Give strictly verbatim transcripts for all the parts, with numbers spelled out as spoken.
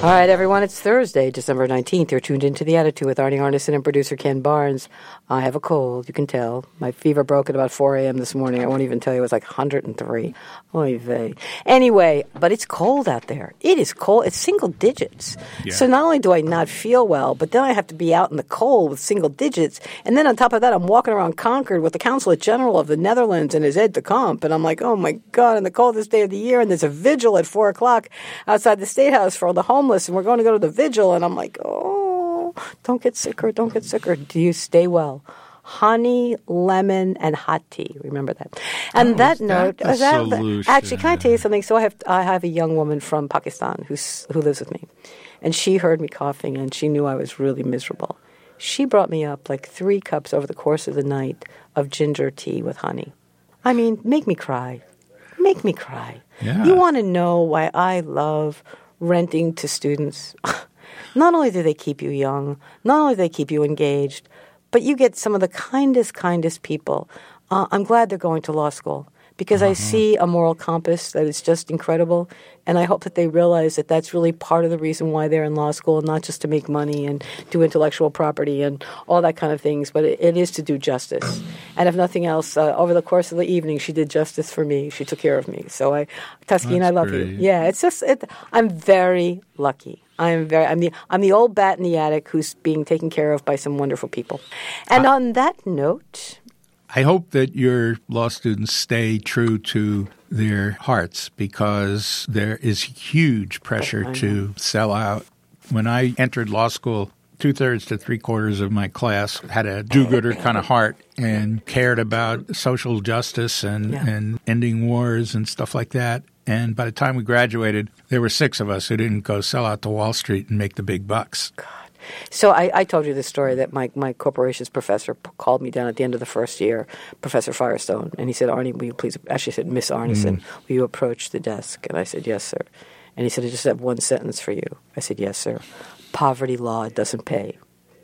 All right, everyone, it's Thursday, December nineteenth. You're tuned into The Attitude with Arnie Arneson and producer Ken Barnes. I have a cold, you can tell. My fever broke at about four a.m. this morning. I won't even tell you, it was like one hundred three. Oy vey. Anyway, but it's cold out there. It is cold. It's single digits. Yeah. So not only do I not feel well, but then I have to be out in the cold with single digits. And then on top of that, I'm walking around Concord with the Consulate General of the Netherlands and his aide de camp. And I'm like, oh, my God, on the coldest day of the year. And there's a vigil at four o'clock outside the State House for all the homeless. And we're going to go to the vigil. And I'm like, oh, don't get sicker. Don't get sicker. Do you stay well? Honey, lemon, and hot tea. Remember that. And oh, that is note, that the that, solution? Actually, can I tell you something? So I have I have a young woman from Pakistan who's who lives with me, and she heard me coughing, and she knew I was really miserable. She brought me up like three cups over the course of the night of ginger tea with honey. I mean, make me cry. Make me cry. Yeah. You want to know why I love renting to students? Not only do they keep you young, not only do they keep you engaged, but you get some of the kindest, kindest people. Uh, I'm glad they're going to law school because uh-huh. I see a moral compass that is just incredible. And I hope that they realize that that's really part of the reason why they're in law school, and not just to make money and do intellectual property and all that kind of things, but it, it is to do justice. And if nothing else, uh, over the course of the evening, she did justice for me. She took care of me. So, I, Tuskegee, I love great. you. Yeah, it's just, it, I'm very lucky. I am very. I'm the. I'm the old bat in the attic who's being taken care of by some wonderful people. And uh, on that note, I hope that your law students stay true to their hearts, because there is huge pressure to sell out. When I entered law school, two-thirds to three-quarters of my class had a do-gooder kind of heart and cared about social justice and, yeah. and ending wars and stuff like that. And by the time we graduated, there were six of us who didn't go sell out to Wall Street and make the big bucks. God. So I, I told you the story that my, my corporations professor p- called me down at the end of the first year, Professor Firestone, and he said, Arnie, will you please – actually said, Miss Arneson, mm. will you approach the desk? And I said, yes, sir. And he said, I just have one sentence for you. I said, yes, sir. Poverty law doesn't pay.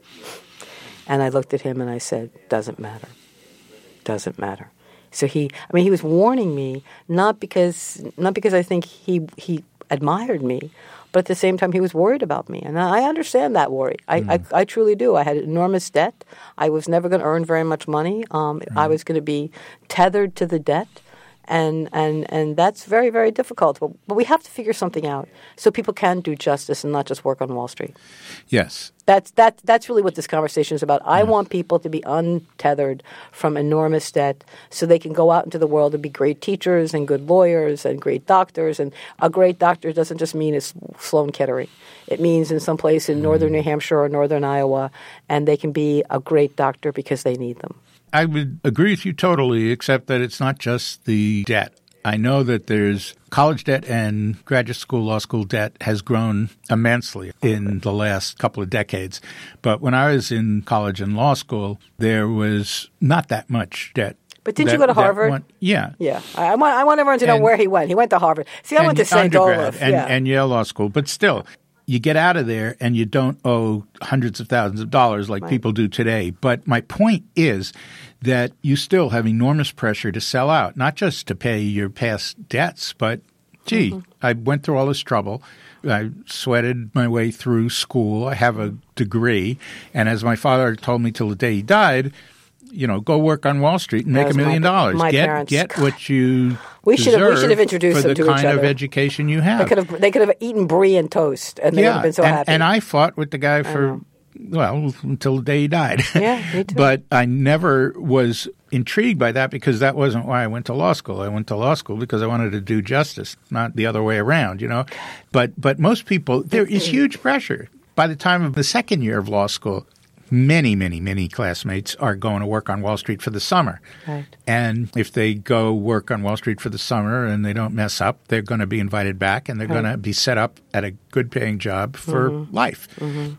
And I looked at him and I said, doesn't matter. Doesn't matter. So he, I mean, he was warning me, not because, not because I think he he admired me, but at the same time he was worried about me, and I understand that worry. I, mm. I, I truly do. I had enormous debt. I was never going to earn very much money. Um, mm. I was going to be tethered to the debt, and and and that's very, very difficult. But, but we have to figure something out so people can do justice and not just work on Wall Street. Yes. That's that. That's really what this conversation is about. I yeah. want people to be untethered from enormous debt so they can go out into the world and be great teachers and good lawyers and great doctors. And a great doctor doesn't just mean it's Sloan Kettering. It means in some place in northern New Hampshire or northern Iowa, and they can be a great doctor because they need them. I would agree with you totally, except that it's not just the debt. I know that there's college debt and graduate school, law school debt has grown immensely in the last couple of decades. But when I was in college and law school, there was not that much debt. But didn't that, you go to Harvard? Went, yeah. Yeah. I want, I want everyone to know and, where he went. He went to Harvard. See, I went to Saint Olaf. And, yeah. and Yale Law School. But still, you get out of there and you don't owe hundreds of thousands of dollars like right. people do today. But my point is that you still have enormous pressure to sell out, not just to pay your past debts, but, gee, mm-hmm. I went through all this trouble. I sweated my way through school. I have a degree. And as my father told me till the day he died, you know, go work on Wall Street and make a million my, dollars. My get parents. get what you we should have we should have introduced for them the to each kind other. of education you have. They could have they could have eaten brie and toast, and they yeah, would have been so and, happy. And I fought with the guy for well until the day he died. Yeah, me too. But I never was intrigued by that because that wasn't why I went to law school. I went to law school because I wanted to do justice, not the other way around. You know, but but most people there is huge pressure. By the time of the second year of law school, many, many, many classmates are going to work on Wall Street for the summer. Right. And if they go work on Wall Street for the summer and they don't mess up, they're going to be invited back and they're right. going to be set up at a good paying job for mm-hmm. life. Mm-hmm.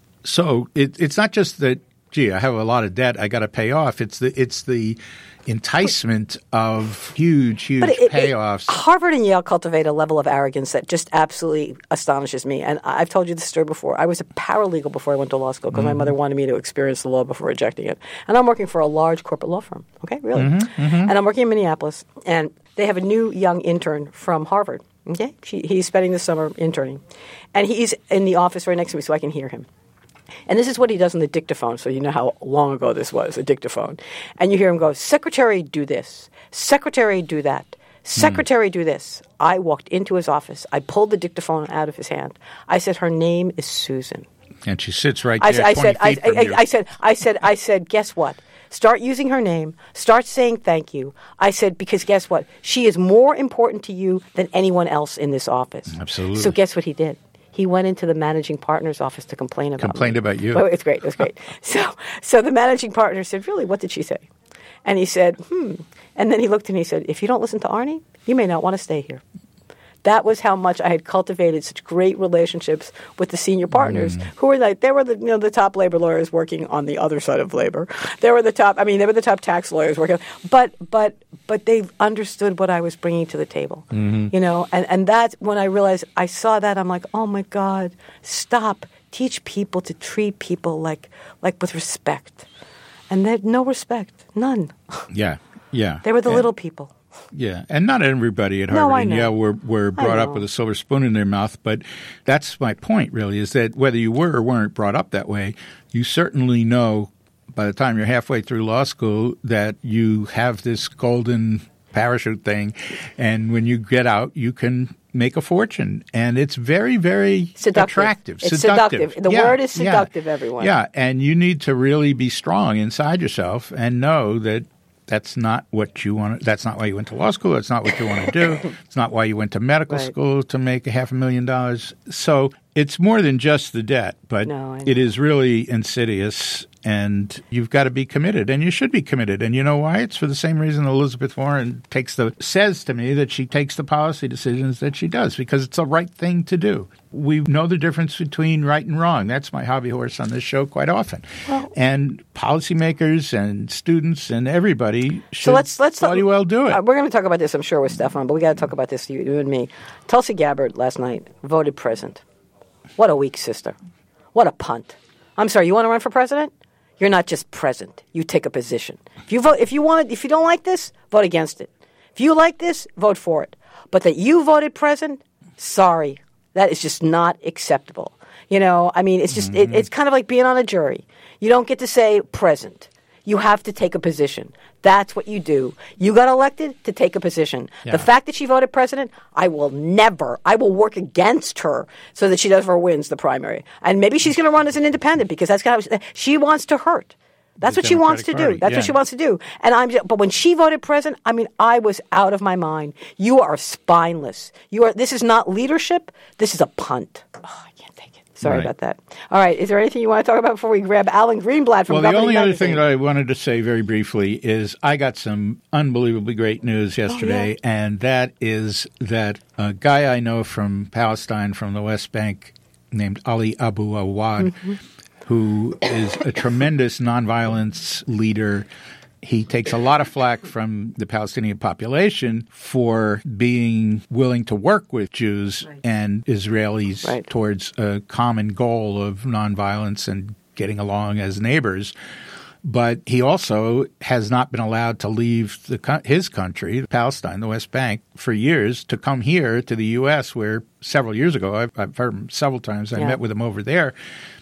So it, it's not just that, gee, I have a lot of debt I got to pay off. It's the it's the enticement of huge, huge it, payoffs. It, Harvard and Yale cultivate a level of arrogance that just absolutely astonishes me. And I've told you this story before. I was a paralegal before I went to law school because mm-hmm. my mother wanted me to experience the law before rejecting it. And I'm working for a large corporate law firm. Okay, really. Mm-hmm, mm-hmm. And I'm working in Minneapolis. And they have a new young intern from Harvard. Okay, she, he's spending the summer interning. And he's in the office right next to me so I can hear him. And this is what he does on the dictaphone, so you know how long ago this was, a dictaphone. And you hear him go, Secretary, do this. Secretary, do that. Secretary, mm. do this. I walked into his office. I pulled the dictaphone out of his hand. I said, her name is Susan. And she sits right there, I, I twenty said, feet I, from I, you. I said, I said, I said, guess what? Start using her name. Start saying thank you. I said, because guess what? She is more important to you than anyone else in this office. Absolutely. So guess what he did? He went into the managing partner's office to complain about Complained me. about you. Well, it's great. It was great. so, so the managing partner said, really, what did she say? And he said, hmm. And then he looked and he said, if you don't listen to Arnie, you may not want to stay here. That was how much I had cultivated such great relationships with the senior partners mm. who were like, they were the, you know, the top labor lawyers working on the other side of labor. They were the top, I mean, they were the top tax lawyers working. But, but, but they understood what I was bringing to the table, mm-hmm. you know, and, and that's when I realized I saw that. I'm like, oh my God, stop. Teach people to treat people like, like with respect. And they had no respect, none. Yeah, yeah. They were the and- little people. Yeah, and not everybody at No, Harvard I and know. Yale were, were brought up with a silver spoon in their mouth, but that's my point, really, is that whether you were or weren't brought up that way, you certainly know by the time you're halfway through law school that you have this golden parachute thing, and when you get out, you can make a fortune. And it's very, very seductive. attractive. It's seductive. seductive. The yeah, word is seductive, yeah. everyone. Yeah, and you need to really be strong inside yourself and know that that's not what you want. That's not why you went to law school. That's not what you want to do. It's not why you went to medical right. school to make a half a million dollars. So it's more than just the debt, but no, it is really insidious, and you've got to be committed, and you should be committed. And you know why? It's for the same reason Elizabeth Warren takes the says to me that she takes the policy decisions that she does, because it's the right thing to do. We know the difference between right and wrong. That's my hobby horse on this show quite often. Well, and policymakers and students and everybody should so let's, let's bloody talk, well do it. Uh, we're going to talk about this, I'm sure, with Stefan, but we got to talk about this, you, you and me. Tulsi Gabbard last night voted present. What a weak sister. What a punt. I'm sorry, you want to run for president? You're not just present. You take a position. If you vote, if you want, if you don't like this, vote against it. If you like this, vote for it. But that you voted present, sorry, that is just not acceptable. You know, I mean, it's just mm-hmm. it, it's kind of like being on a jury. You don't get to say present. You have to take a position. That's what you do. You got elected to take a position. Yeah. The fact that she voted president, I will never, I will work against her so that she never wins the primary. And maybe she's going to run as an independent because that's kind of, she wants to hurt. That's the what she wants to Party. do. That's yeah. what she wants to do. And I'm just, but when she voted president, I mean, I was out of my mind. You are spineless. You are. This is not leadership. This is a punt. Oh, I can't take it. Sorry right. about that. All right. Is there anything you want to talk about before we grab Alan Greenblatt from Well, the Governing only Magazine? other thing that I wanted to say very briefly is I got some unbelievably great news yesterday, oh, yeah. and that is that a guy I know from Palestine, from the West Bank, named Ali Abu Awad, mm-hmm. who is a tremendous nonviolence leader. He takes a lot of flack from the Palestinian population for being willing to work with Jews right. and Israelis right. towards a common goal of nonviolence and getting along as neighbors. But he also has not been allowed to leave the, his country, Palestine, the West Bank, for years to come here to the U S, where several years ago, I've, I've heard him several times, I yeah. met with him over there.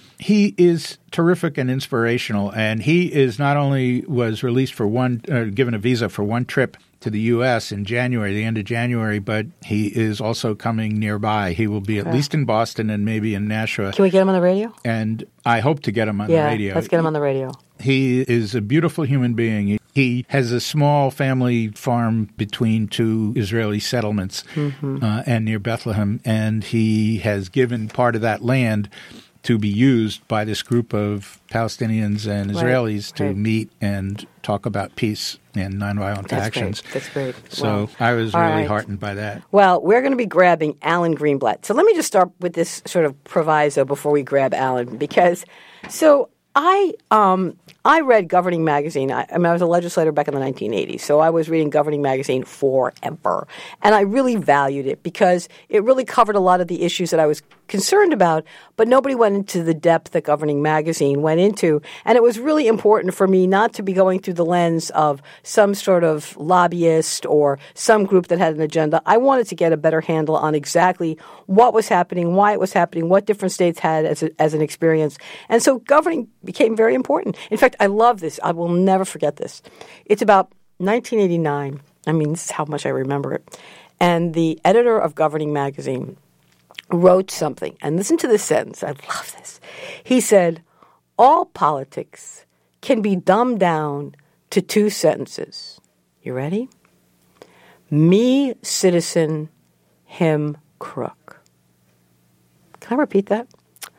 He is terrific and inspirational, and he is not only was released for one, uh, given a visa for one trip to the U S in January, the end of January, but he is also coming nearby. He will be at okay. least in Boston and maybe in Nashua. Can we get him on the radio? And I hope to get him on yeah, the radio. let's get him on the radio. He is a beautiful human being. He has a small family farm between two Israeli settlements mm-hmm. uh, and near Bethlehem, and he has given part of that land to be used by this group of Palestinians and Israelis right, to right. meet and talk about peace and nonviolent That's actions. Great. That's great. So well, I was really right. heartened by that. Well, we're going to be grabbing Alan Greenblatt. So let me just start with this sort of proviso before we grab Alan, because so I um, I read Governing Magazine. I, I mean, I was a legislator back in the nineteen eighties, so I was reading Governing Magazine forever. And I really valued it because it really covered a lot of the issues that I was concerned about, but nobody went into the depth that Governing Magazine went into. And it was really important for me not to be going through the lens of some sort of lobbyist or some group that had an agenda. I wanted to get a better handle on exactly what was happening, why it was happening, what different states had as, a, as an experience. And so governing became very important. In fact, I love this. I will never forget this. It's about nineteen eighty-nine. I mean, this is how much I remember it. And the editor of Governing Magazine wrote something. And listen to this sentence. I love this. He said, all politics can be dumbed down to two sentences. You ready? Me, citizen, him, crook. Can I repeat that?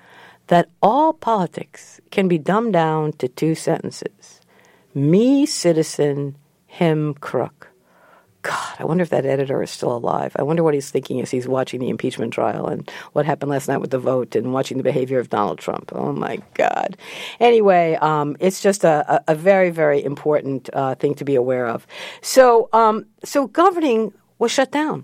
That all politics can be dumbed down to two sentences. Me, citizen, him, crook. God, I wonder if that editor is still alive. I wonder what he's thinking as he's watching the impeachment trial and what happened last night with the vote and watching the behavior of Donald Trump. Oh, my God. Anyway, um, it's just a, a very, very important uh, thing to be aware of. So, um, so governing was shut down.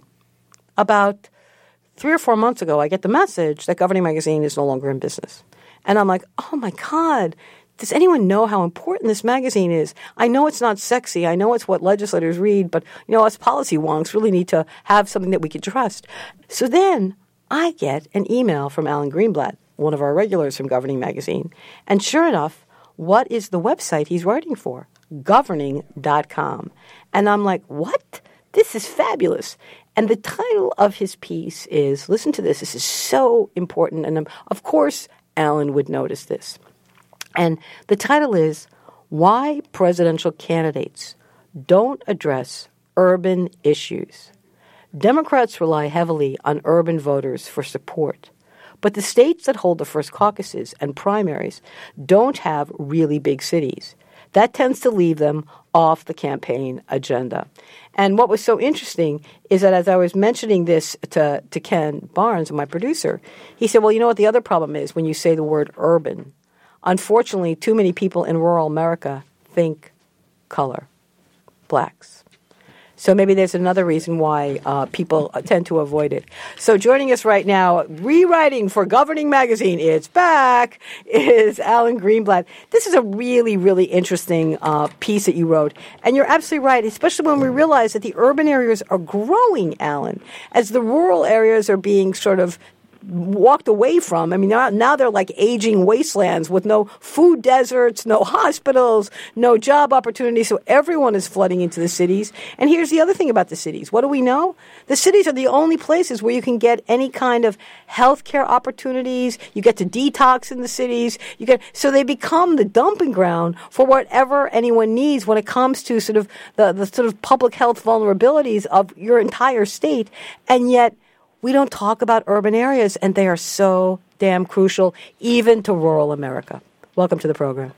About three or four months ago, I get the message that Governing Magazine is no longer in business. And I'm like, oh, my God. Does anyone know how important this magazine is? I know it's not sexy. I know it's what legislators read, but, you know, us policy wonks really need to have something that we can trust. So then I get an email from Alan Greenblatt, one of our regulars from Governing Magazine. And sure enough, what is the website he's writing for? governing dot com. And I'm like, what? This is fabulous. And the title of his piece is, listen to this, this is so important. And um, of course, Alan would notice this. And the title is, Why Presidential Candidates Don't Address Urban Issues. Democrats rely heavily on urban voters for support, but the states that hold the first caucuses and primaries don't have really big cities. That tends to leave them off the campaign agenda. And what was so interesting is that as I was mentioning this to, to Ken Barnes, my producer, he said, well, you know what the other problem is when you say the word urban? Unfortunately, too many people in rural America think color, blacks. So maybe there's another reason why uh, people tend to avoid it. So joining us right now, rewriting for Governing Magazine, it's back, is Alan Greenblatt. This is a really, really interesting uh, piece that you wrote. And you're absolutely right, especially when we realize that the urban areas are growing, Alan, as the rural areas are being sort of walked away from. I mean, now, now they're like aging wastelands with no food deserts, no hospitals, no job opportunities. So everyone is flooding into the cities. And here's the other thing about the cities. What do we know? The cities are the only places where you can get any kind of healthcare opportunities. You get to detox in the cities. You get so they become the dumping ground for whatever anyone needs when it comes to sort of the, the sort of public health vulnerabilities of your entire state. And yet we don't talk about urban areas, and they are so damn crucial, even to rural America. Welcome to the program.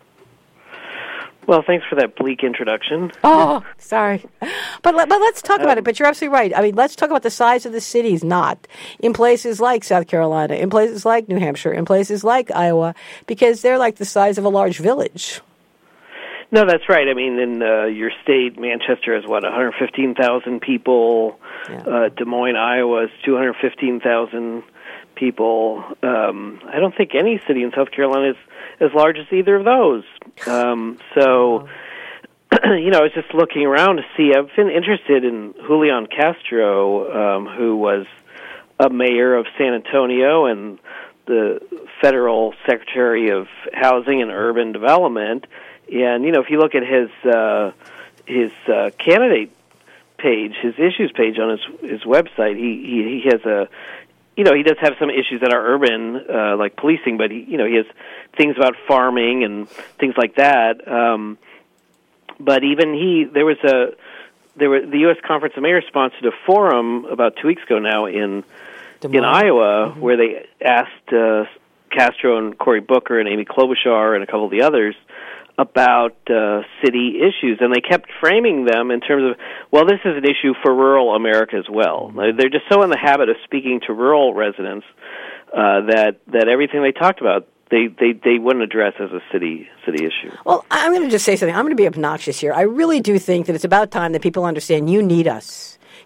Well, thanks for that bleak introduction. Oh, sorry. But, but let's talk about it. But you're absolutely right. I mean, let's talk about the size of the cities, not in places like South Carolina, in places like New Hampshire, in places like Iowa, because they're like the size of a large village. No, that's right. I mean, in uh, your state, Manchester has, what, one hundred fifteen thousand people. Yeah. Uh, Des Moines, Iowa is two hundred fifteen thousand people. Um, I don't think any city in South Carolina is as large as either of those. Um, so, oh. you know, I was just looking around to see. I've been interested in Julian Castro, um, who was a mayor of San Antonio and the federal Secretary of Housing and Urban Development. And, you know, if you look at his uh, his uh, candidate page, his issues page on his his website, he, he, he has a, you know, he does have some issues that are urban, uh, like policing, but, he, you know, he has things about farming and things like that. Um, but even he, there was a, there were, the U S Conference of Mayors sponsored a forum about two weeks ago now in in Iowa, mm-hmm. where they asked uh, Castro and Cory Booker and Amy Klobuchar and a couple of the others about uh, city issues, and they kept framing them in terms of, well, this is an issue for rural America as well. They're just so in the habit of speaking to rural residents uh, that that everything they talked about, they, they, they wouldn't address as a city city issue. Well, I'm going to just say something. I'm going to be obnoxious here. I really do think that it's about time that people understand you need us.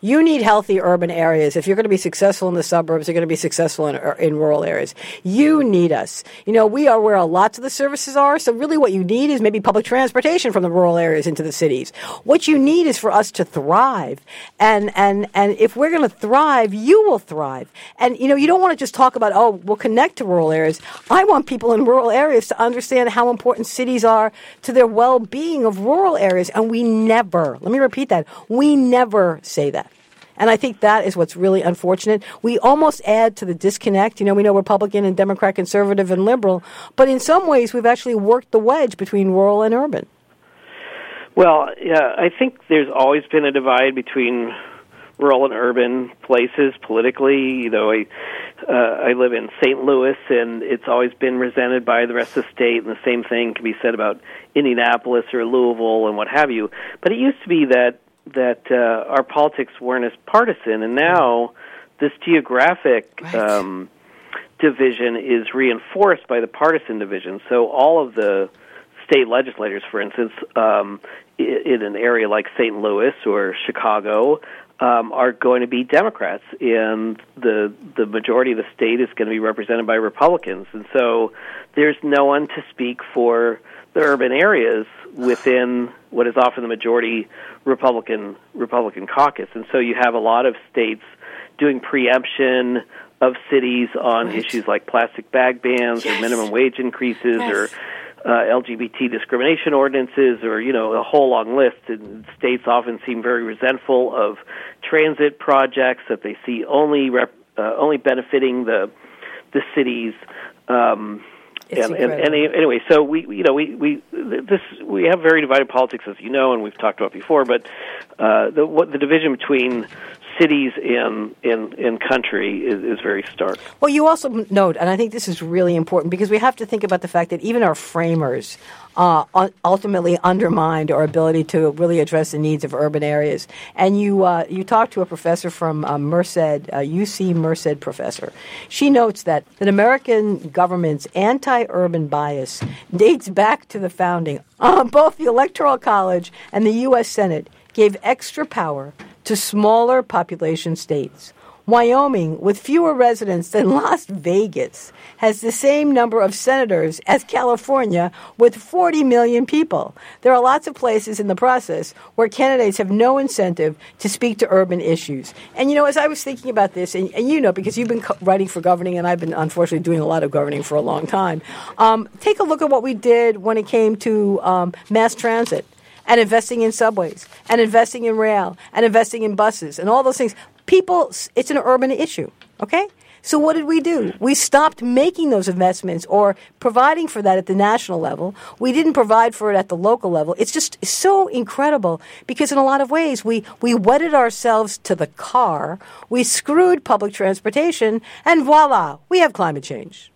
You need healthy urban areas. If you're going to be successful in the suburbs, you're going to be successful in, in rural areas. You need us. You know, we are where lots of the services are. So really what you need is maybe public transportation from the rural areas into the cities. What you need is for us to thrive. And, and, and if we're going to thrive, you will thrive. And, you know, you don't want to just talk about, oh, we'll connect to rural areas. I want people in rural areas to understand how important cities are to their well-being of rural areas. And we never, let me repeat that, we never say that. And I think that is what's really unfortunate. We almost add to the disconnect. You know, we know Republican and Democrat, conservative and liberal, but in some ways we've actually worked the wedge between rural and urban. Well, yeah, I think there's always been a divide between rural and urban places politically. You know, I, uh, I live in Saint Louis, and it's always been resented by the rest of the state, and the same thing can be said about Indianapolis or Louisville and what have you. But it used to be that that uh, our politics weren't as partisan, and now this geographic right. um, division is reinforced by the partisan division. So all of the state legislators, for instance, um, in an area like Saint Louis or Chicago, um, are going to be Democrats, and the the majority of the state is going to be represented by Republicans. And so there's no one to speak for the urban areas within what is often the majority Republican Republican caucus. And so you have a lot of states doing preemption of cities on right. issues like plastic bag bans yes. or minimum wage increases yes. or uh, L G B T discrimination ordinances, or, you know, a whole long list. And states often seem very resentful of transit projects that they see only rep, uh, only benefiting the the cities. Um, And, and, and anyway, so we, you know, we, we this we have very divided politics, as you know, and we've talked about before. But uh, the what the division between cities and and, and country is, is very stark. Well, you also note, and I think this is really important, because we have to think about the fact that even our framers uh, ultimately undermined our ability to really address the needs of urban areas. And you uh, you talked to a professor from uh, Merced, uh, U C Merced professor. She notes that that American government's anti-urban bias dates back to the founding. Uh, both the Electoral College and the U S Senate gave extra power to smaller population states. Wyoming, with fewer residents than Las Vegas, has the same number of senators as California, with forty million people. There are lots of places in the process where candidates have no incentive to speak to urban issues. And, you know, as I was thinking about this, and, and you know, because you've been co- writing for governing, and I've been, unfortunately, doing a lot of governing for a long time, um, take a look at what we did when it came to um, mass transit, and investing in subways, and investing in rail, and investing in buses, and all those things. People, it's an urban issue, okay? So what did we do? We stopped making those investments or providing for that at the national level. We didn't provide for it at the local level. It's just so incredible, because in a lot of ways we, we wedded ourselves to the car, we screwed public transportation, and voila, we have climate change.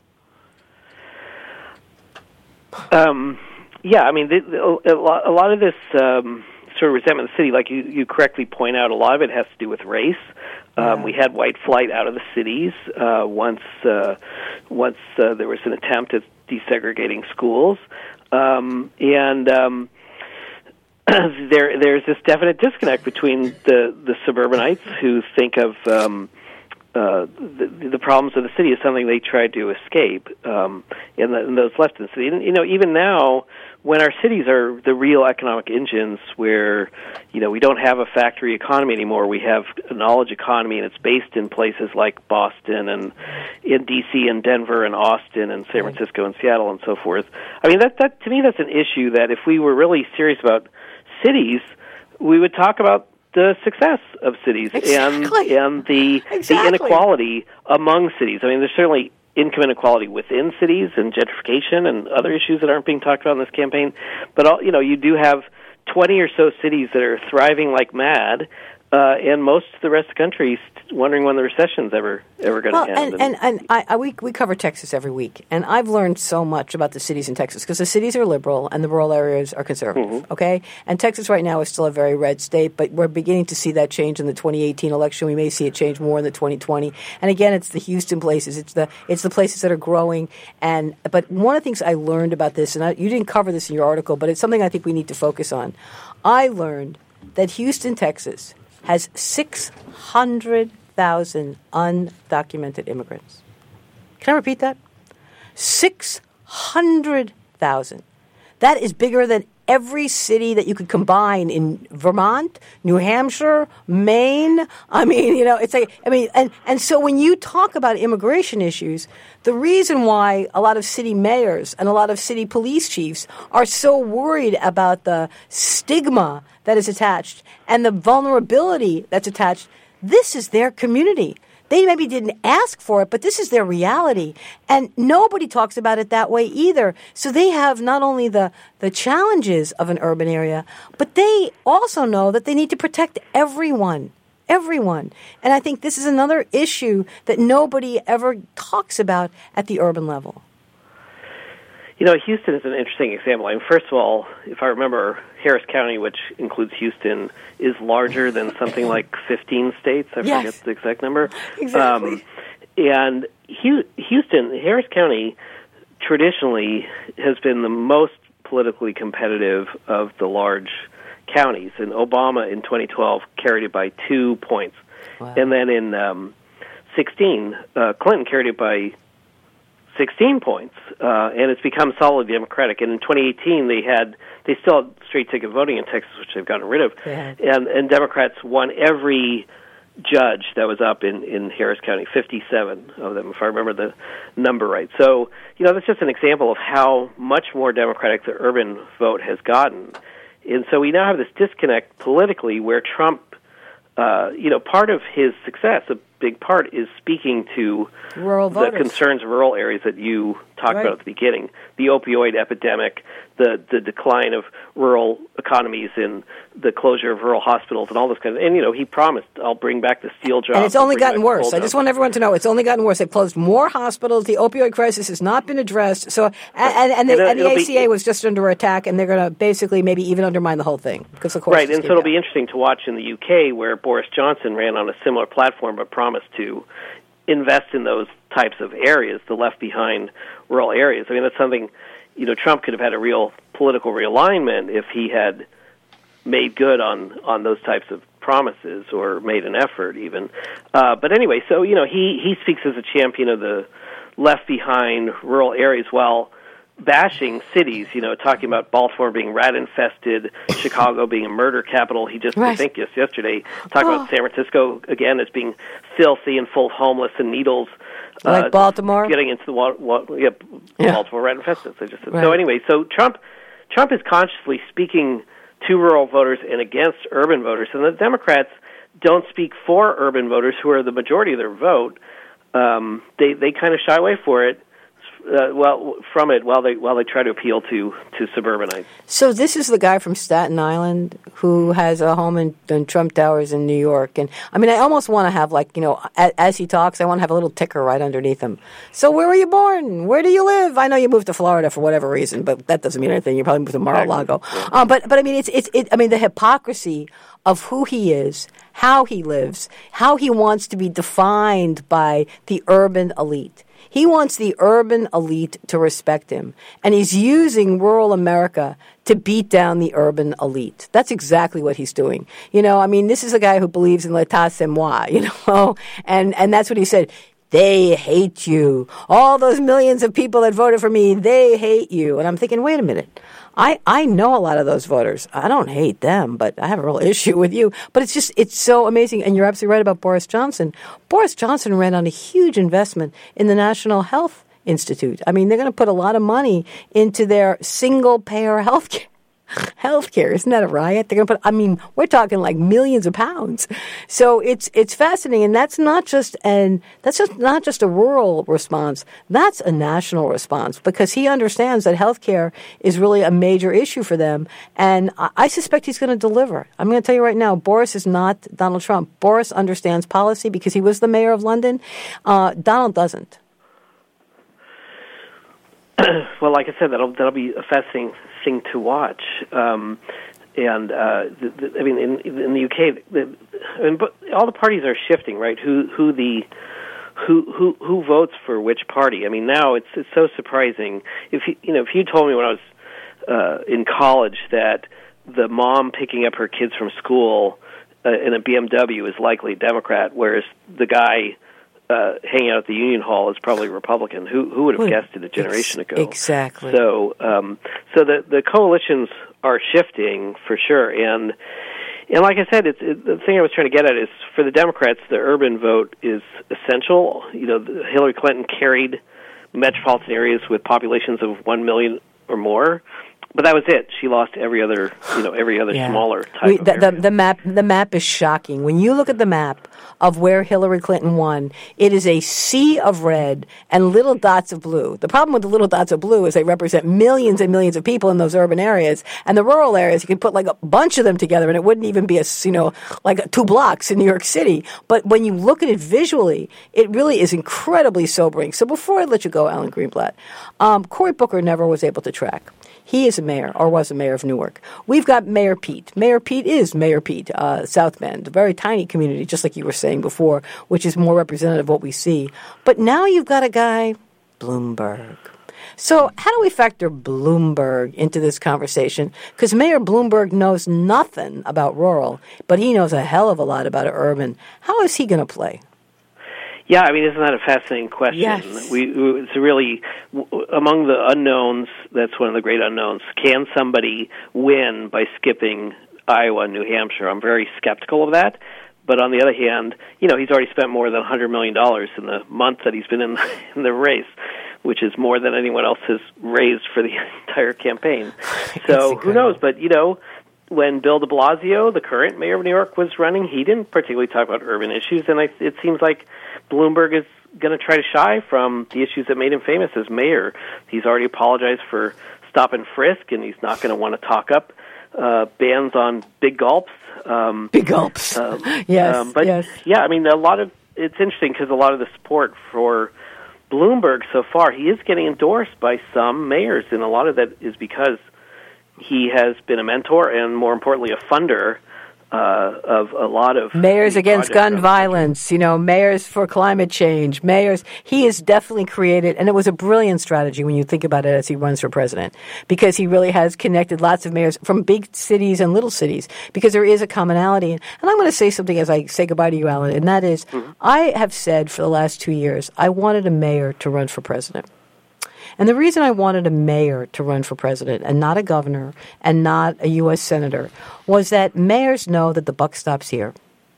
Um, yeah, I mean, the, the, a, lot, a lot of this... Um sort of resentment of the city, like you, you correctly point out, a lot of it has to do with race. Um, yeah. We had white flight out of the cities uh, once uh, once uh, there was an attempt at desegregating schools, um, and um, there there's this definite disconnect between the, the suburbanites who think of um, uh, the, the problems of the city as something they tried to escape, um, and, the, and those left in the city. And, you know, even now, when our cities are the real economic engines, where, you know, we don't have a factory economy anymore, we have a knowledge economy, and it's based in places like Boston and in D C and Denver and Austin and San Francisco and Seattle and so forth. I mean, that that to me, that's an issue that if we were really serious about cities, we would talk about the success of cities exactly. and and the exactly. the inequality among cities. I mean, there's certainly income inequality within cities and gentrification and other issues that aren't being talked about in this campaign. But, all, you know, you do have twenty or so cities that are thriving like mad, uh, and most of the rest of the country is wondering when the recession's ever ever going to well, end. And, and, and I, I, we, we cover Texas every week, and I've learned so much about the cities in Texas, because the cities are liberal and the rural areas are conservative, mm-hmm. okay? And Texas right now is still a very red state, but we're beginning to see that change in the twenty eighteen election. We may see it change more in the twenty twenty. And again, it's the Houston places. It's the it's the places that are growing. And But one of the things I learned about this, and I, you didn't cover this in your article, but it's something I think we need to focus on. I learned that Houston, Texas, has six hundred thousand undocumented immigrants. Can I repeat that? six hundred thousand. That is bigger than every city that you could combine in Vermont, New Hampshire, Maine. I mean, you know, it's like, I mean, and, and so when you talk about immigration issues, the reason why a lot of city mayors and a lot of city police chiefs are so worried about the stigma that is attached and the vulnerability that's attached, this is their community. They maybe didn't ask for it, but this is their reality. And nobody talks about it that way either. So they have not only the, the challenges of an urban area, but they also know that they need to protect everyone, everyone. And I think this is another issue that nobody ever talks about at the urban level. You know, Houston is an interesting example. I mean, first of all, if I remember, Harris County, which includes Houston, is larger than something like fifteen states. I yes. forget the exact number. Exactly. Um, and Houston, Harris County, traditionally has been the most politically competitive of the large counties. And Obama in twenty twelve carried it by two points. Wow. And then in um, sixteen, uh, Clinton carried it by sixteen points, uh, and it's become solidly Democratic. And in twenty eighteen, they had they still had straight ticket voting in Texas, which they've gotten rid of, yeah. and and Democrats won every judge that was up in, in Harris County, fifty-seven of them, if I remember the number right. So, you know, that's just an example of how much more Democratic the urban vote has gotten. And so we now have this disconnect politically where Trump, uh, you know, part of his success, a big part, is speaking to rural the voters. concerns of rural areas that you talked right. about at the beginning, the opioid epidemic, the, the decline of rural economies and the closure of rural hospitals and all this kind of, and, you know, he promised, I'll bring back the steel jobs. And it's only gotten worse. worse. I just want everyone to know it's only gotten worse. They've closed more hospitals. The opioid crisis has not been addressed. So, and, and, and, the, and the A C A be, was just under attack, and they're going to basically maybe even undermine the whole thing. Because of course, right, and so it'll be interesting to watch in the U K where Boris Johnson ran on a similar platform but promised to invest in those types of areas, the left-behind rural areas. I mean, that's something, you know, Trump could have had a real political realignment if he had made good on, on those types of promises or made an effort even. Uh, but anyway, so, you know, he, he speaks as a champion of the left-behind rural areas while bashing cities, you know, talking about Baltimore being rat-infested, Chicago being a murder capital. He just, right. I think just yesterday, talked oh. about San Francisco, again, as being filthy and full of homeless and needles. Like uh, Baltimore? Getting into the water, water, yeah, yeah. Baltimore rat-infested. So, just, right. so anyway, so Trump, Trump is consciously speaking to rural voters and against urban voters, and the Democrats don't speak for urban voters, who are the majority of their vote. Um, they, they kind of shy away for it. Uh, well, from it while they while they try to appeal to, to suburbanites. So this is the guy from Staten Island who has a home in, in Trump Towers in New York, and I mean, I almost want to have, like, you know, as, as he talks, I want to have a little ticker right underneath him. So where were you born? Where do you live? I know you moved to Florida for whatever reason, but that doesn't mean anything. You probably moved to Mar-a-Lago. Yeah. Uh, but but I mean, it's it's it, I mean, the hypocrisy of who he is, how he lives, how he wants to be defined by the urban elite. He wants the urban elite to respect him, and he's using rural America to beat down the urban elite. That's exactly what he's doing. You know, I mean, this is a guy who believes in l'état c'est moi, you know, and, and that's what he said. They hate you. All those millions of people that voted for me, they hate you. And I'm thinking, wait a minute. I, I know a lot of those voters. I don't hate them, but I have a real issue with you. But it's just, it's so amazing. And you're absolutely right about Boris Johnson. Boris Johnson ran on a huge investment in the National Health Institute. I mean, they're going to put a lot of money into their single-payer health care. Healthcare, isn't that a riot? They're going to put, I mean, we're talking like millions of pounds. So it's it's fascinating, and that's not just an that's just not just a rural response. That's a national response, because he understands that healthcare is really a major issue for them, and I, I suspect he's going to deliver. I'm going to tell you right now, Boris is not Donald Trump. Boris understands policy because he was the mayor of London. Uh, Donald doesn't. Well, like I said, that'll that'll be a fascinating thing to watch. Um, and uh, the, the, I mean, in, in the U K, the, I mean, but all the parties are shifting, right? Who who the who who who votes for which party? I mean, now it's it's so surprising. If you, you know, if you told me when I was uh, in college that the mom picking up her kids from school uh, in a B M W is likely a Democrat, whereas the guy uh, hanging out at the Union Hall is probably a Republican. Who who would have guessed it a generation Ex- ago? Exactly. So um, so the the coalitions are shifting for sure, and and like I said, it's it, the thing I was trying to get at is for the Democrats, the urban vote is essential. You know, the, Hillary Clinton carried metropolitan areas with populations of one million or more. But that was it. She lost every other, you know, every other yeah. smaller type we, the, of the, the map, the map is shocking. When you look at the map of where Hillary Clinton won, it is a sea of red and little dots of blue. The problem with the little dots of blue is they represent millions and millions of people in those urban areas, and the rural areas you could put like a bunch of them together, and it wouldn't even be a, you know, like two blocks in New York City. But when you look at it visually, it really is incredibly sobering. So before I let you go, Alan Greenblatt, um, Cory Booker never was able to track. He is a mayor, or was a mayor of Newark. We've got Mayor Pete. Mayor Pete is Mayor Pete, uh, South Bend, a very tiny community, just like you were saying before, which is more representative of what we see. But now you've got a guy, Bloomberg. So how do we factor Bloomberg into this conversation? Because Mayor Bloomberg knows nothing about rural, but he knows a hell of a lot about urban. How is he going to play? Yeah, I mean, isn't that a fascinating question? Yes. We, it's really, among the unknowns, that's one of the great unknowns. Can somebody win by skipping Iowa and New Hampshire? I'm very skeptical of that. But on the other hand, you know, he's already spent more than one hundred million dollars in the month that he's been in, in the race, which is more than anyone else has raised for the entire campaign. So who knows? But, you know, when Bill de Blasio, the current mayor of New York, was running, he didn't particularly talk about urban issues, and I, it seems like Bloomberg is going to try to shy from the issues that made him famous as mayor. He's already apologized for stop and frisk, and he's not going to want to talk up uh, bans on big gulps. Um, big gulps. Um, yes, um, but yes. yeah, I mean, a lot of it's interesting because a lot of the support for Bloomberg so far, he is getting endorsed by some mayors, and a lot of that is because he has been a mentor and, more importantly, a funder uh, of a lot of mayors against gun violence, you know, mayors for climate change, mayors. He has definitely created, and it was a brilliant strategy when you think about it as he runs for president, because he really has connected lots of mayors from big cities and little cities, because there is a commonality. And I'm going to say something as I say goodbye to you, Alan, and that is, mm-hmm. I have said for the last two years, I wanted a mayor to run for president. And the reason I wanted a mayor to run for president and not a governor and not a U S senator was that mayors know that the buck stops here.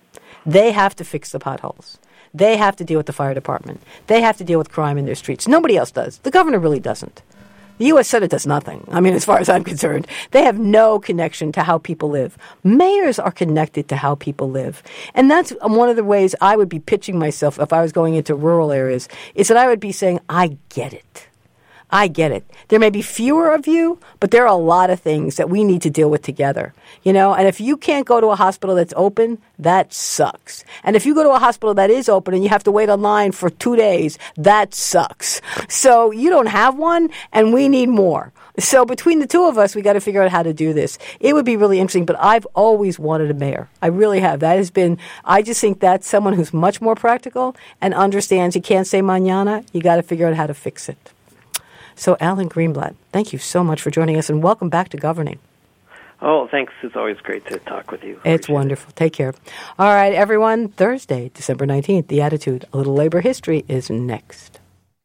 They have to fix the potholes. They have to deal with the fire department. They have to deal with crime in their streets. Nobody else does. The governor really doesn't. The U S Senate does nothing. I mean, as far as I'm concerned, they have no connection to how people live. Mayors are connected to how people live. And that's one of the ways I would be pitching myself if I was going into rural areas, is that I would be saying, I get it. I get it. There may be fewer of you, but there are a lot of things that we need to deal with together. You know, and if you can't go to a hospital that's open, that sucks. And if you go to a hospital that is open and you have to wait online for two days, that sucks. So you don't have one, and we need more. So between the two of us, we got to figure out how to do this. It would be really interesting, but I've always wanted a mayor. I really have. That has been, I just think that's someone who's much more practical and understands you can't say mañana. You got to figure out how to fix it. So, Alan Greenblatt, thank you so much for joining us, and welcome back to Governing. Oh, thanks. It's always great to talk with you. It's wonderful. It. Take care. All right, everyone, Thursday, December nineteenth, The Attitude, a little labor history is next.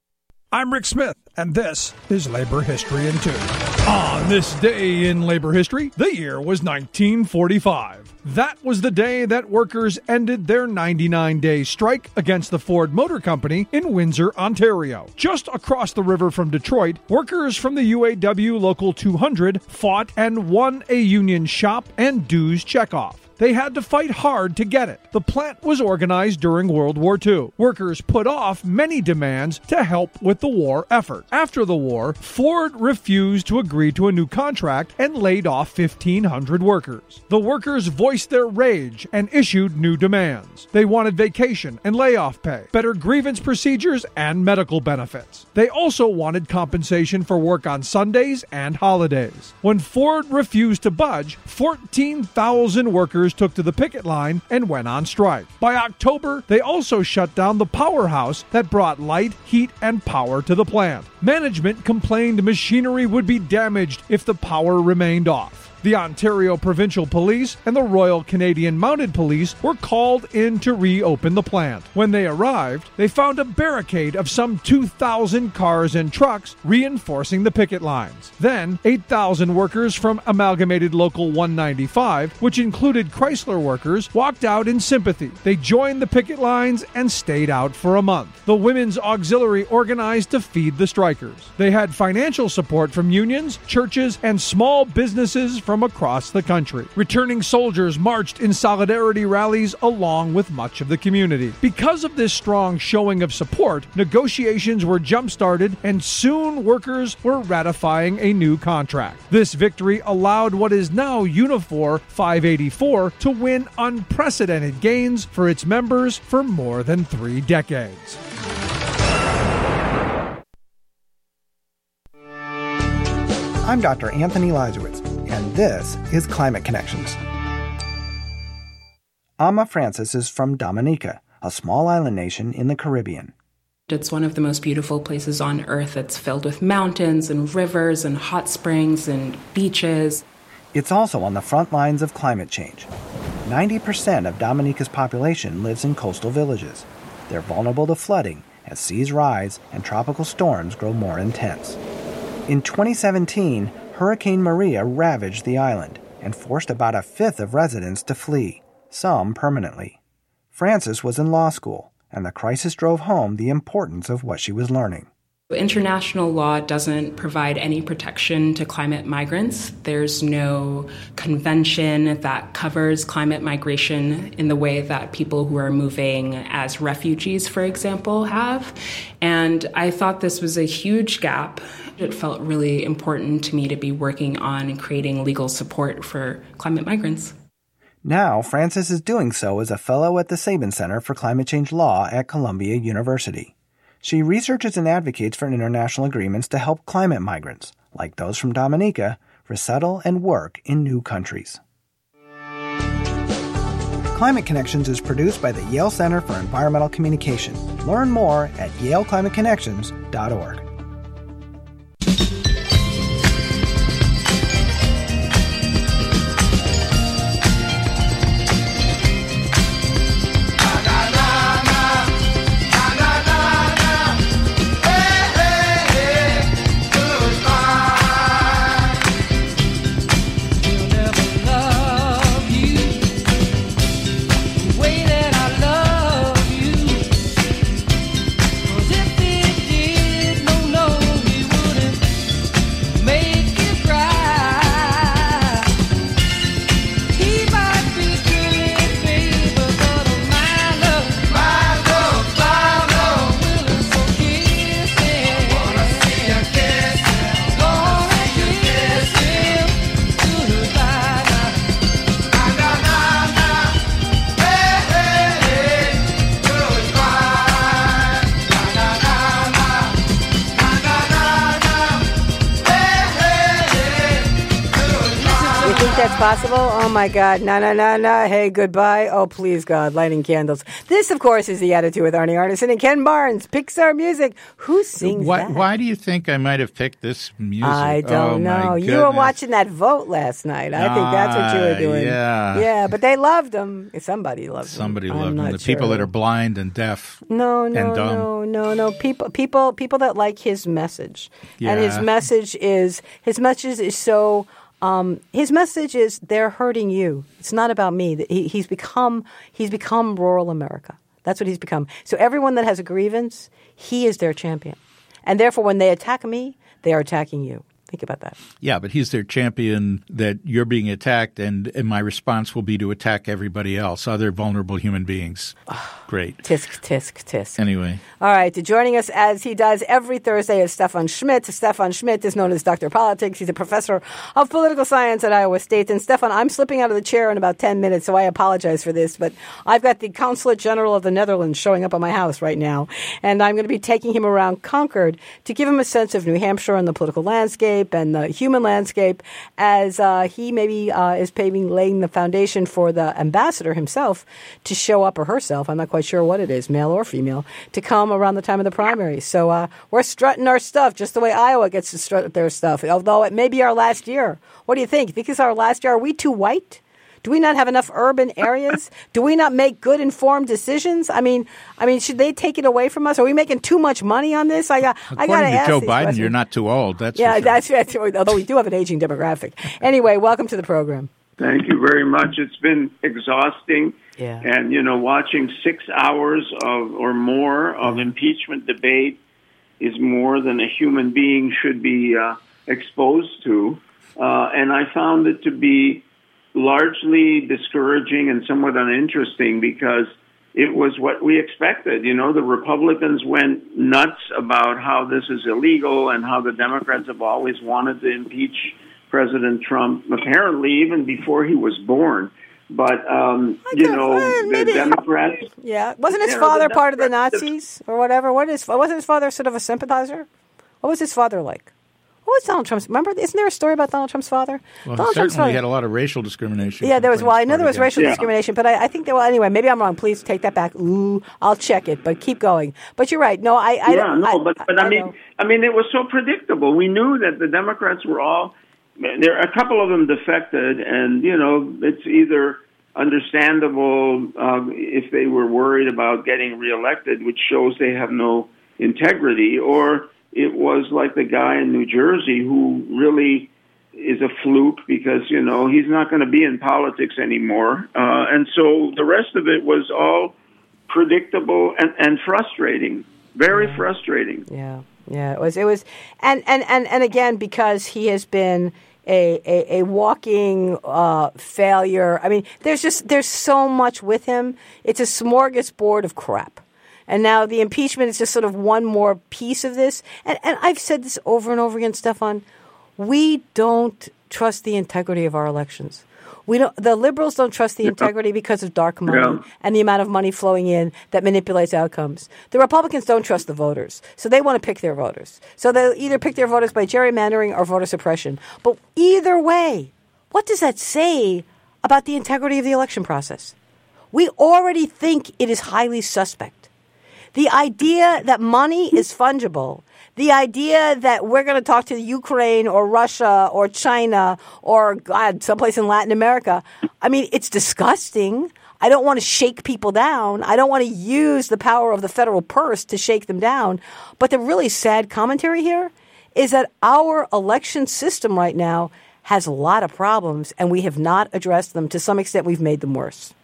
I'm Rick Smith, and this is Labor History in Two. On this day in labor history, the year was nineteen forty-five. That was the day that workers ended their ninety-nine day strike against the Ford Motor Company in Windsor, Ontario. Just across the river from Detroit, workers from the U A W Local two hundred fought and won a union shop and dues checkoff. They had to fight hard to get it. The plant was organized during World War Two. Workers put off many demands to help with the war effort. After the war, Ford refused to agree to a new contract and laid off fifteen hundred workers. The workers voiced their rage and issued new demands. They wanted vacation and layoff pay, better grievance procedures, and medical benefits. They also wanted compensation for work on Sundays and holidays. When Ford refused to budge, fourteen thousand workers took to the picket line and went on strike. By October, they also shut down the powerhouse that brought light, heat, and power to the plant. Management complained machinery would be damaged if the power remained off. The Ontario Provincial Police and the Royal Canadian Mounted Police were called in to reopen the plant. When they arrived, they found a barricade of some two thousand cars and trucks reinforcing the picket lines. Then, eight thousand workers from Amalgamated Local one ninety-five, which included Chrysler workers, walked out in sympathy. They joined the picket lines and stayed out for a month. The Women's Auxiliary organized to feed the strikers. They had financial support from unions, churches, and small businesses from from across the country. Returning soldiers marched in solidarity rallies along with much of the community. Because of this strong showing of support, negotiations were jump-started and soon workers were ratifying a new contract. This victory allowed what is now Unifor five eighty-four to win unprecedented gains for its members for more than three decades. I'm Doctor Anthony Leisowitz, and this is Climate Connections. Amma Francis is from Dominica, a small island nation in the Caribbean. It's one of the most beautiful places on Earth. It's filled with mountains and rivers and hot springs and beaches. It's also on the front lines of climate change. ninety percent of Dominica's population lives in coastal villages. They're vulnerable to flooding as seas rise and tropical storms grow more intense. In twenty seventeen, Hurricane Maria ravaged the island and forced about a fifth of residents to flee, some permanently. Francis was in law school, and the crisis drove home the importance of what she was learning. International law doesn't provide any protection to climate migrants. There's no convention that covers climate migration in the way that people who are moving as refugees, for example, have. And I thought this was a huge gap. It felt really important to me to be working on creating legal support for climate migrants. Now, Francis is doing so as a fellow at the Sabin Center for Climate Change Law at Columbia University. She researches and advocates for international agreements to help climate migrants, like those from Dominica, resettle and work in new countries. Climate Connections is produced by the Yale Center for Environmental Communication. Learn more at yale climate connections dot org. Possible? Oh my God. Na na na na. Hey, goodbye. Oh, please, God. Lighting candles. This, of course, is The Attitude with Arnie Arnesen and Ken Barnes. Pixar music. Who sings why, that? Why do you think I might have picked this music? I don't oh, know. You were watching that vote last night. I think that's what you were doing. Yeah. Yeah, but they loved him. Somebody loved him. Somebody I'm loved him. The sure. people that are blind and deaf. No, no, and dumb. no, no, no. People, people, people that like his message. Yeah. And his message is his message is so. Um, his message is they're hurting you. It's not about me. He, he's become he's become rural America. That's what he's become. So everyone that has a grievance, he is their champion. And therefore, when they attack me, they are attacking you. Think about that. Yeah, but he's their champion that you're being attacked, and, and my response will be to attack everybody else, other vulnerable human beings. Great. Tisk, tisk, tisk. Anyway. All right. Joining us as he does every Thursday is Stefan Schmidt. Stefan Schmidt is known as Doctor Politics. He's a professor of political science at Iowa State. And Stefan, I'm slipping out of the chair in about ten minutes, so I apologize for this. But I've got the Consulate General of the Netherlands showing up at my house right now. And I'm going to be taking him around Concord to give him a sense of New Hampshire and the political landscape, landscape and the human landscape as uh, he maybe uh, is paving, laying the foundation for the ambassador himself to show up, or herself, I'm not quite sure what it is, male or female, to come around the time of the primary. So uh, we're strutting our stuff just the way Iowa gets to strut their stuff, although it may be our last year. What do you think? You think it's our last year? Are we too white? Do we not have enough urban areas? Do we not make good informed decisions? I mean, I mean, should they take it away from us? Are we making too much money on this? I got, I got to ask Joe these Biden, questions. You're not too old. That's yeah, for sure. that's right. Although we do have an aging demographic. Anyway, welcome to the program. Thank you very much. It's been exhausting. Yeah. And, you know, watching six hours of or more of impeachment debate is more than a human being should be uh, exposed to. Uh, and I found it to be largely discouraging and somewhat uninteresting because it was what we expected. You know, the Republicans went nuts about how this is illegal and how the Democrats have always wanted to impeach President Trump, apparently even before he was born. But, um, you know, the Democrats... Yeah. Wasn't his you know, father the part of the Nazis or whatever? What is, wasn't his father sort of a sympathizer? What was his father like? What was Donald Trump's? Remember, isn't there a story about Donald Trump's father? Well, Donald he certainly Trump's had a lot of racial discrimination. Yeah, there was. Well, I know there was racial yeah. discrimination, but I, I think that. Well, anyway, maybe I'm wrong. Please take that back. Ooh, I'll check it, but keep going. But you're right. No, I. I yeah, no, I, but but I, I mean, know. I mean, it was so predictable. We knew that the Democrats were all. There, a couple of them defected, and you know, it's either understandable uh, if they were worried about getting reelected, which shows they have no integrity, or it was like the guy in New Jersey who really is a fluke because, you know, he's not going to be in politics anymore. Uh, and so the rest of it was all predictable and, and frustrating, very yeah. frustrating. Yeah, yeah, it was. It was, and and, and, and again, because he has been a a, a walking uh, failure. I mean, there's just there's so much with him. It's a smorgasbord of crap. And now the impeachment is just sort of one more piece of this. And, and I've said this over and over again, Stefan. We don't trust the integrity of our elections. We don't. The liberals don't trust the integrity because of dark money yeah. and the amount of money flowing in that manipulates outcomes. The Republicans don't trust the voters, so they want to pick their voters. So they'll either pick their voters by gerrymandering or voter suppression. But either way, what does that say about the integrity of the election process? We already think it is highly suspect. The idea that money is fungible, the idea that we're going to talk to Ukraine or Russia or China or, God, someplace in Latin America, I mean, it's disgusting. I don't want to shake people down. I don't want to use the power of the federal purse to shake them down. But the really sad commentary here is that our election system right now has a lot of problems, and we have not addressed them. To some extent, we've made them worse.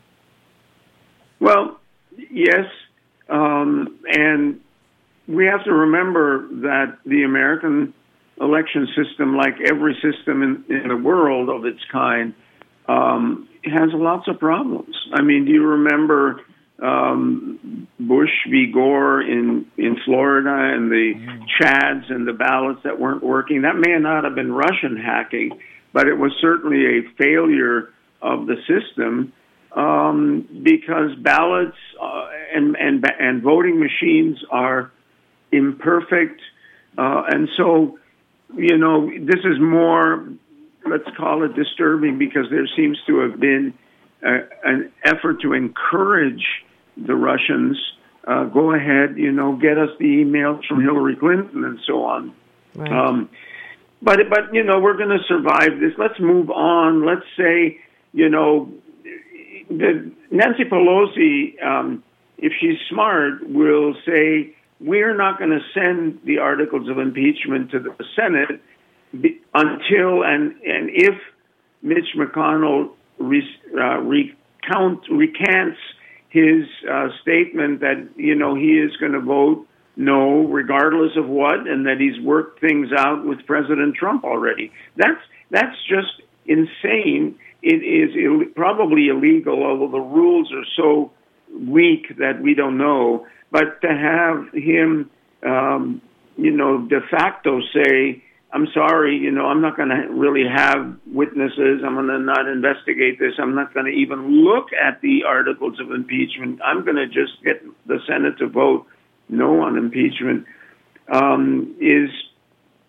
Well, yes. Um, and we have to remember that the American election system, like every system in, in the world of its kind, um, has lots of problems. I mean, do you remember um, Bush v. Gore in, in Florida and the mm. Chads and the ballots that weren't working? That may not have been Russian hacking, but it was certainly a failure of the system. Um, because ballots uh, and, and and voting machines are imperfect, uh, and so you know this is more, let's call it disturbing, because there seems to have been a, an effort to encourage the Russians uh, go ahead, you know, get us the emails from Hillary Clinton and so on. Right. Um, but but you know we're going to survive this. Let's move on. Let's say you know. The, Nancy Pelosi, um, if she's smart, will say, we're not going to send the articles of impeachment to the Senate be, until and, and if Mitch McConnell re, uh, recount, recants his uh, statement that, you know, he is going to vote no regardless of what, and that he's worked things out with President Trump already. That's, that's just insane. It is Ill- probably illegal, although the rules are so weak that we don't know. But to have him, um, you know, de facto say, I'm sorry, you know, I'm not going to really have witnesses. I'm going to not investigate this. I'm not going to even look at the articles of impeachment. I'm going to just get the Senate to vote no on impeachment, um, is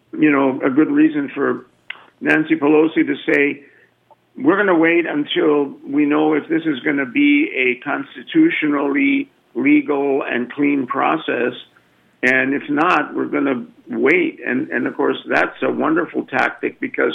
you know, a good reason for Nancy Pelosi to say, we're going to wait until we know if this is going to be a constitutionally legal and clean process. And if not, we're going to wait. And, and of course, that's a wonderful tactic because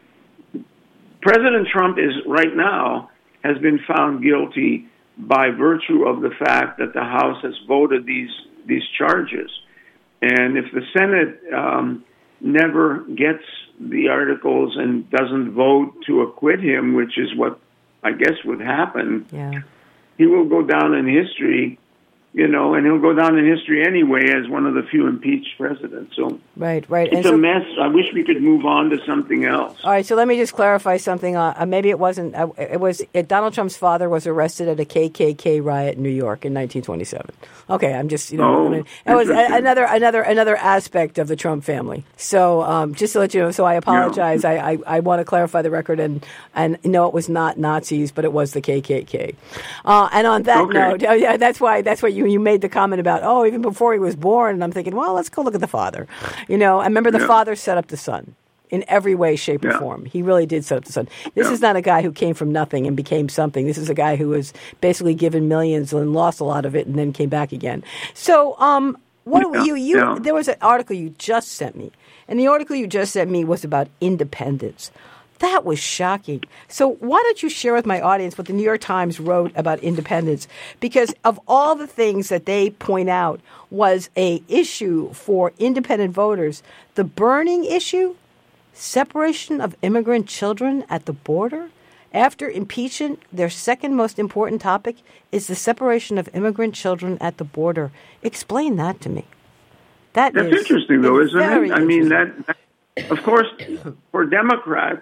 President Trump is right now has been found guilty by virtue of the fact that the House has voted these these charges. And if the Senate um, never gets the articles and doesn't vote to acquit him, which is what I guess would happen, yeah. he will go down in history, you know, and he'll go down in history anyway as one of the few impeached presidents. So right, right. It's and a so, mess. I wish we could move on to something else. All right, so let me just clarify something. Uh, maybe it wasn't. Uh, it was uh, Donald Trump's father was arrested at a K K K riot in New York in nineteen twenty-seven. Okay, I'm just you know. Oh, I mean, it was a, another another another aspect of the Trump family. So um, just to let you know, so I apologize. Yeah. I, I, I want to clarify the record and and no, it was not Nazis, but it was the K K K. Uh, and on that okay. note, oh, yeah, that's why that's why you you made the comment about, oh, even before he was born. And I'm thinking, well, let's go look at the father. You know, I remember the yeah. father set up the son in every way, shape, or yeah. form. He really did set up the son. This yeah. is not a guy who came from nothing and became something. This is a guy who was basically given millions and lost a lot of it and then came back again. So um, what yeah. you, you yeah. there was an article you just sent me. And the article you just sent me was about independence. That was shocking. So why don't you share with my audience what the New York Times wrote about independence? Because of all the things that they point out was a issue for independent voters, the burning issue, separation of immigrant children at the border. After impeachment, their second most important topic is the separation of immigrant children at the border. Explain that to me. That That's is interesting, though, isn't it? I mean, interesting. that, that, of course, for Democrats,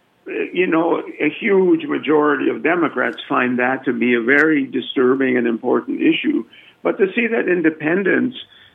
you know, a huge majority of Democrats find that to be a very disturbing and important issue. But to see that independents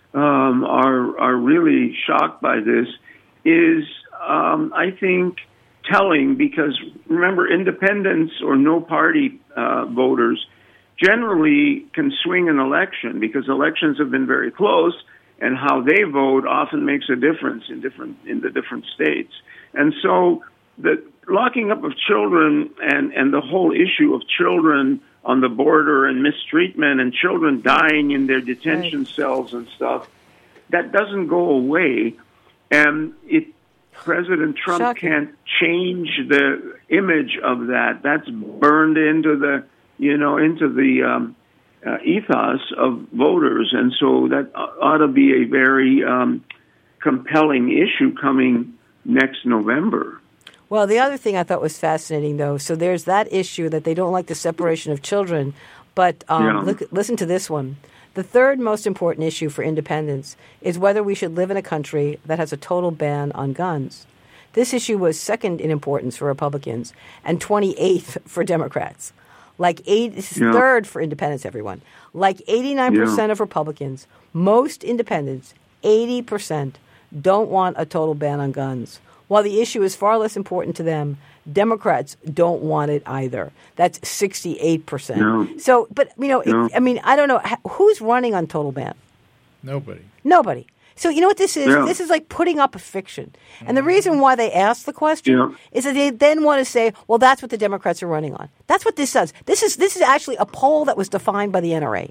um, are are really shocked by this is, um, I think, telling because, remember, independents or no-party uh, voters generally can swing an election because elections have been very close, and how they vote often makes a difference in different in the different states. And so the locking up of children and, and the whole issue of children on the border and mistreatment and children dying in their detention right. cells and stuff, that doesn't go away. And it, President Trump Shocking. can't change the image of that. That's burned into the, you know, into the um, uh, ethos of voters. And so that ought to be a very um, compelling issue coming next November. Well, the other thing I thought was fascinating, though, so there's that issue that they don't like the separation of children. But um, yeah. look, listen to this one. The third most important issue for independents is whether we should live in a country that has a total ban on guns. This issue was second in importance for Republicans and twenty-eighth for Democrats. Like eight, this is yeah. third for independents, everyone. Like eighty-nine percent yeah. of Republicans, most independents, eighty percent, don't want a total ban on guns. While the issue is far less important to them, Democrats don't want it either. That's sixty-eight percent. No. So, but, you know, no. it, I mean, I don't know. Who's running on total ban? Nobody. Nobody. So, you know what this is? Yeah. This is like putting up a fiction. And the reason why they ask the question yeah. is that they then want to say, well, that's what the Democrats are running on. That's what this does. This is this is actually a poll that was defined by the N R A.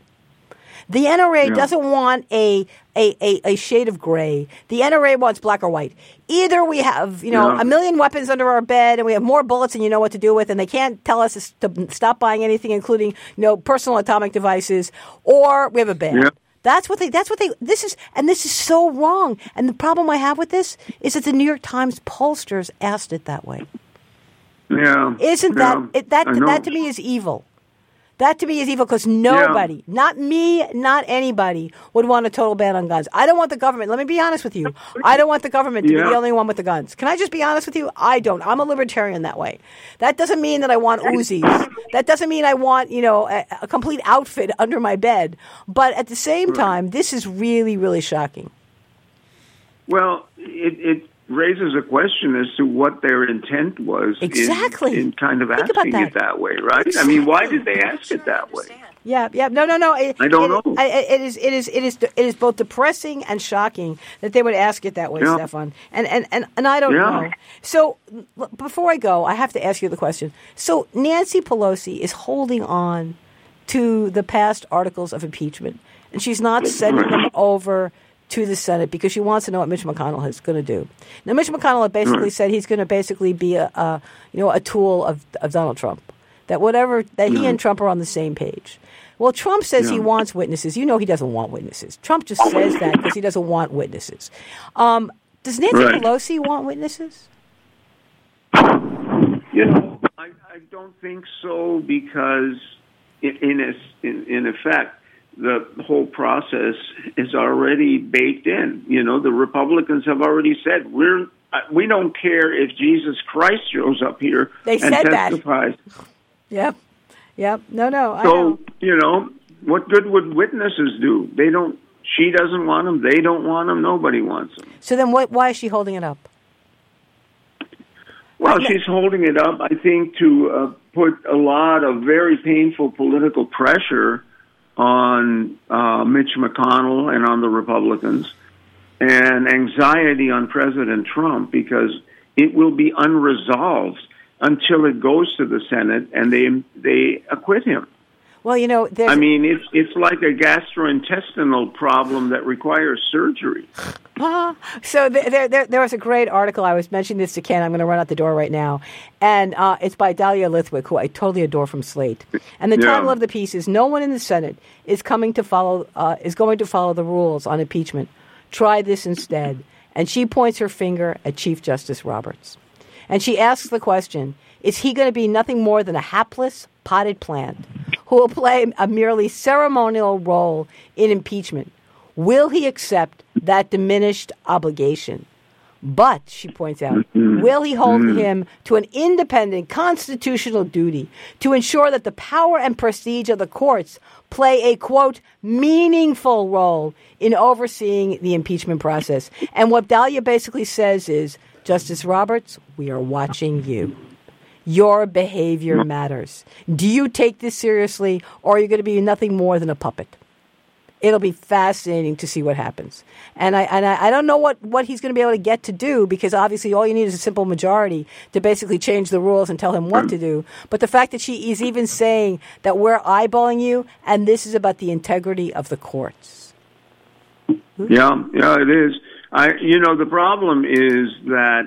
The N R A yeah. doesn't want a, a, a, a shade of gray. The N R A wants black or white. Either we have, you know, yeah. a million weapons under our bed and we have more bullets than you know what to do with, and they can't tell us to stop buying anything, including, you know, personal atomic devices, or we have a ban. Yeah. That's what they, that's what they, this is, and this is so wrong. And the problem I have with this is that the New York Times pollsters asked it that way. Yeah. Isn't yeah. that, it, that, that to me is evil. That to me is evil because nobody, yeah. not me, not anybody, would want a total ban on guns. I don't want the government. Let me be honest with you. I don't want the government to yeah. be the only one with the guns. Can I just be honest with you? I don't. I'm a libertarian that way. That doesn't mean that I want Uzis. That doesn't mean I want, you know, a, a complete outfit under my bed. But at the same right. time, this is really, really shocking. Well, it, it raises a question as to what their intent was exactly. in, in kind of Think asking that. it that way, right? Exactly. I mean, why did they ask it that way? Yeah, yeah, no, no, no. It, I don't it, know. I, it is, it is, it is, it is both depressing and shocking that they would ask it that way, yeah. Stefan. And and and and I don't yeah. know. So before I go, I have to ask you the question. So Nancy Pelosi is holding on to the past articles of impeachment, and she's not sending them over to the Senate because she wants to know what Mitch McConnell is going to do. Now, Mitch McConnell basically said he's going to basically be a, a you know a tool of of Donald Trump. That whatever that he and Trump are on the same page. Well, Trump says yeah. he wants witnesses. You know he doesn't want witnesses. Trump just says that because he doesn't want witnesses. Um, does Nancy right. Pelosi want witnesses? You know, I, I don't think so because, in in, a, in in effect, the whole process is already baked in. You know, the Republicans have already said we're we don't care if Jesus Christ shows up here they and said testifies. That. Yep. Yep. No, no. I so, know. you know, what good would witnesses do? They don't, she doesn't want them. They don't want them. Nobody wants them. So then what, why is she holding it up? Well, she's holding it up, I think, to uh, put a lot of very painful political pressure on uh, Mitch McConnell and on the Republicans, and anxiety on President Trump because it will be unresolved until it goes to the Senate and they they acquit him. Well, you know, I mean, it's it's like a gastrointestinal problem that requires surgery. Uh, so there, there, there was a great article. I was mentioning this to Ken. I'm going to run out the door right now, and uh, it's by Dahlia Lithwick, who I totally adore from Slate. And the yeah. title of the piece is "No one in the Senate is coming to follow uh, is going to follow the rules on impeachment. Try this instead." And she points her finger at Chief Justice Roberts. And she asks the question, is he going to be nothing more than a hapless, potted plant who will play a merely ceremonial role in impeachment? Will he accept that diminished obligation? But, she points out, will he hold him to an independent constitutional duty to ensure that the power and prestige of the courts play a, quote, meaningful role in overseeing the impeachment process? And what Dahlia basically says is, Justice Roberts, we are watching you. Your behavior matters. Do you take this seriously, or are you going to be nothing more than a puppet? It'll be fascinating to see what happens. And I and I, I don't know what, what he's going to be able to get to do, because obviously all you need is a simple majority to basically change the rules and tell him what to do. But the fact that she is even saying that we're eyeballing you, and this is about the integrity of the courts. Yeah, yeah, it is. I, you know, the problem is that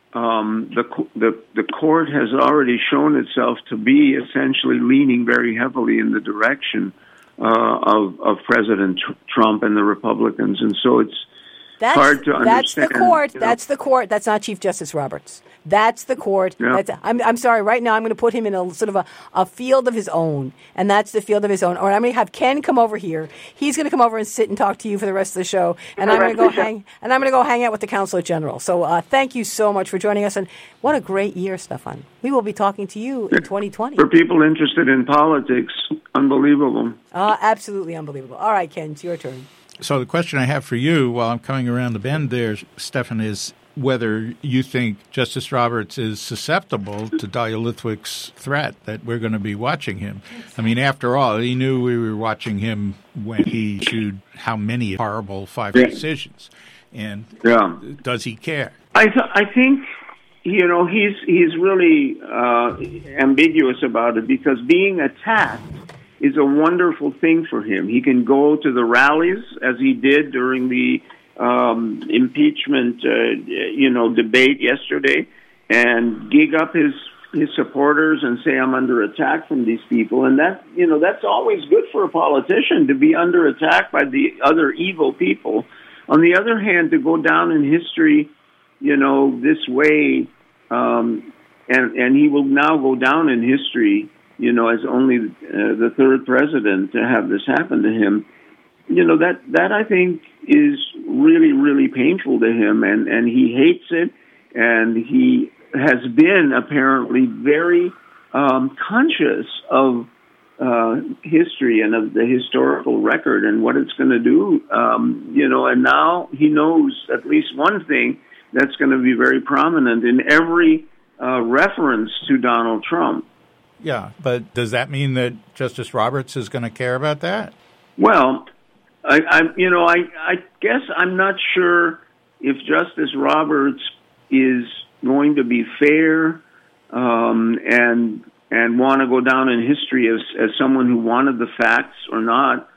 um, the, the the court has already shown itself to be essentially leaning very heavily in the direction uh, of of President Tr- Trump and the Republicans, and so it's that's, hard to understand. That's the court. You know? That's the court. That's not Chief Justice Roberts. That's the court. Yeah. That's, I'm, I'm sorry. Right now, I'm going to put him in a sort of a, a field of his own, and that's the field of his own. Or I'm going to have Ken come over here. He's going to come over and sit and talk to you for the rest of the show, and I'm going to go hang. And I'm going to go hang out with the Consulate General. So, uh, thank you so much for joining us, and what a great year, Stefan. We will be talking to you in twenty twenty. For people interested in politics, unbelievable. Uh, absolutely unbelievable. All right, Ken, it's your turn. So the question I have for you while I'm coming around the bend there, Stefan, is whether you think Justice Roberts is susceptible to Dahlia Lithwick's threat that we're going to be watching him. I mean, after all, he knew we were watching him when he issued how many horrible five yeah. decisions. And yeah. does he care? I th- I think, you know, he's, he's really uh, ambiguous about it, because being attacked is a wonderful thing for him. He can go to the rallies, as he did during the um, impeachment, uh, you know, debate yesterday, and gig up his his supporters and say, "I'm under attack from these people." And that, you know, that's always good for a politician, to be under attack by the other evil people. On the other hand, to go down in history, you know, this way, um, and and he will now go down in history, you know, as only uh, the third president to have this happen to him. You know, that, that I think is really, really painful to him, and, and he hates it, and he has been apparently very um, conscious of uh, history and of the historical record and what it's going to do, um, you know, and now he knows at least one thing that's going to be very prominent in every uh, reference to Donald Trump. Yeah, but does that mean that Justice Roberts is going to care about that? Well, I, I you know, I, I guess I'm not sure if Justice Roberts is going to be fair um, and and want to go down in history as as someone who wanted the facts or not.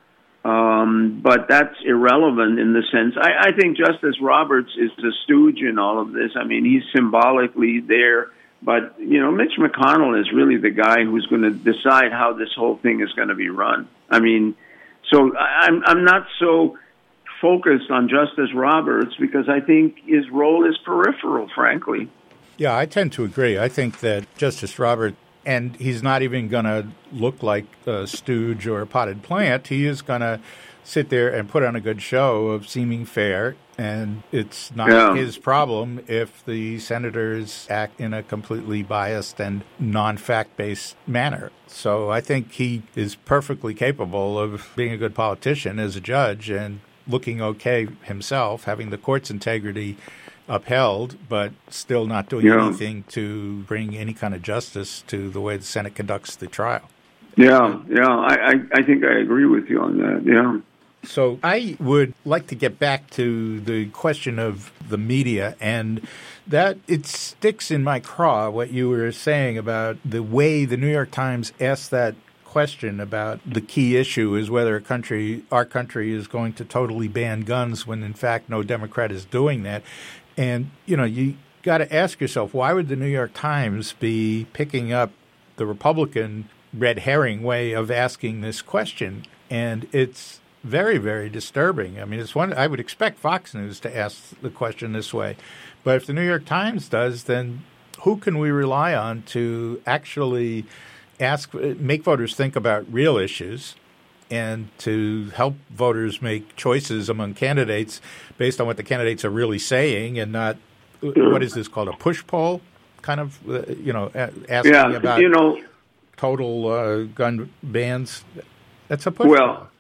Um, but that's irrelevant in the sense, I, I think Justice Roberts is the stooge in all of this. I mean, he's symbolically there, but, you know, Mitch McConnell is really the guy who's going to decide how this whole thing is going to be run. I mean, so I'm, I'm not so focused on Justice Roberts because I think his role is peripheral, frankly. Yeah, I tend to agree. I think that Justice Roberts, and he's not even going to look like a stooge or a potted plant. He is going to sit there and put on a good show of seeming fair, and it's not yeah. his problem if the senators act in a completely biased and non-fact-based manner. So I think he is perfectly capable of being a good politician as a judge and looking okay himself, having the court's integrity upheld, but still not doing yeah. anything to bring any kind of justice to the way the Senate conducts the trial. Yeah, yeah, I, I, I think I agree with you on that, yeah. So I would like to get back to the question of the media, and that it sticks in my craw what you were saying about the way the New York Times asked that question about the key issue is whether a country, our country, is going to totally ban guns when, in fact, no Democrat is doing that. And, you know, you got to ask yourself, why would the New York Times be picking up the Republican red herring way of asking this question? And it's very, very disturbing. I mean, it's one I would expect Fox News to ask the question this way. But if the New York Times does, then who can we rely on to actually ask, make voters think about real issues and to help voters make choices among candidates based on what the candidates are really saying and not, what is this called, a push poll kind of, uh, you know, asking yeah, about you know, total uh, gun bans? That's a push well, poll.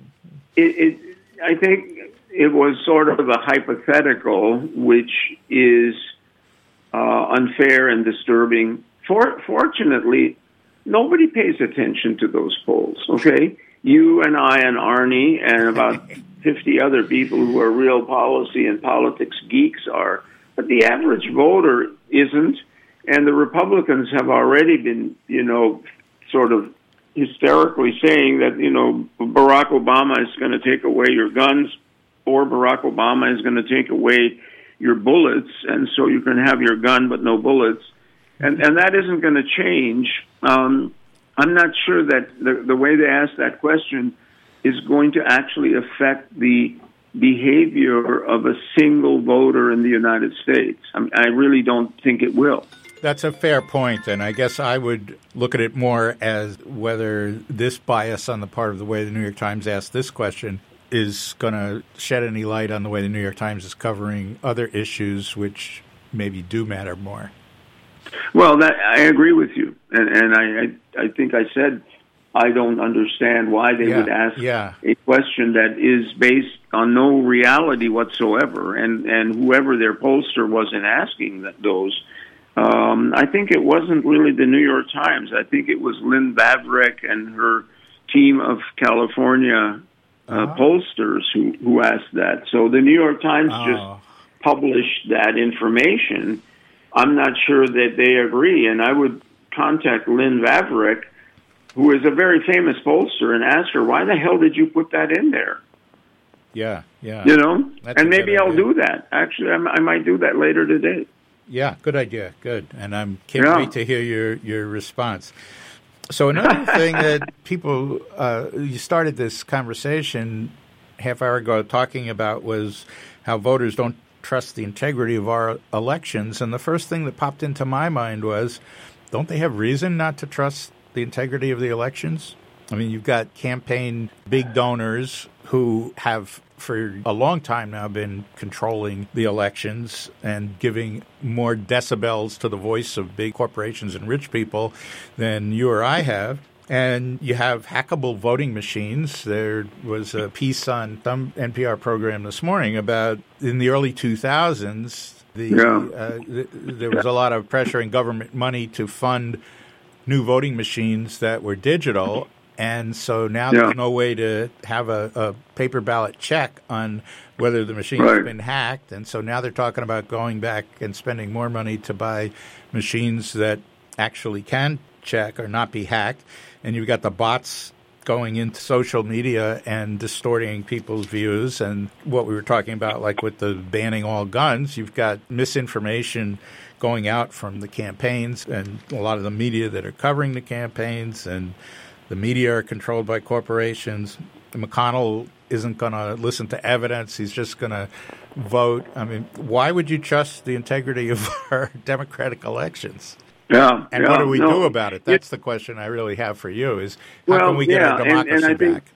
It, it, I think it was sort of a hypothetical, which is uh, unfair and disturbing. For, fortunately, nobody pays attention to those polls, okay? You and I and Arnie and about fifty other people who are real policy and politics geeks are, but the average voter isn't, and the Republicans have already been, you know, sort of hysterically saying that, you know, Barack Obama is going to take away your guns or Barack Obama is going to take away your bullets, and so you can have your gun but no bullets. And and that isn't going to change. Um, I'm not sure that the, the way they ask that question is going to actually affect the behavior of a single voter in the United States. I mean, I really don't think it will. That's a fair point, and I guess I would look at it more as whether this bias on the part of the way the New York Times asked this question is going to shed any light on the way the New York Times is covering other issues which maybe do matter more. Well, that, I agree with you, and, and I, I I think I said I don't understand why they yeah, would ask yeah. a question that is based on no reality whatsoever, and, and whoever their pollster wasn't asking that those. Um, I think it wasn't really the New York Times. I think it was Lynn Vavreck and her team of California uh, oh. pollsters who, who asked that. So the New York Times oh. just published that information. I'm not sure that they agree, and I would contact Lynn Vavreck, who is a very famous pollster, and ask her, why the hell did you put that in there? Yeah, yeah. You know? That's and maybe I'll idea. do that. Actually, I, I might do that later today. Yeah, good idea. Good. And I'm can't yeah. wait to hear your, your response. So another thing that people, uh, you started this conversation half hour ago talking about was how voters don't trust the integrity of our elections. And the first thing that popped into my mind was, don't they have reason not to trust the integrity of the elections? I mean, you've got campaign big donors who have for a long time now been controlling the elections and giving more decibels to the voice of big corporations and rich people than you or I have. And you have hackable voting machines. There was a piece on some N P R program this morning about in the early two thousands, the, yeah. uh, th- there was a lot of pressure and government money to fund new voting machines that were digital. And so now yeah. there's no way to have a, a paper ballot check on whether the machine's right. been hacked. And so now they're talking about going back and spending more money to buy machines that actually can check or not be hacked. And you've got the bots going into social media and distorting people's views. And what we were talking about, like with the banning all guns, you've got misinformation going out from the campaigns and a lot of the media that are covering the campaigns, and the media are controlled by corporations. McConnell isn't going to listen to evidence. He's just going to vote. I mean, why would you trust the integrity of our democratic elections? Yeah. And yeah, what do we no. do about it? That's the question I really have for you is how well, can we get yeah, our democracy and, and I think, back?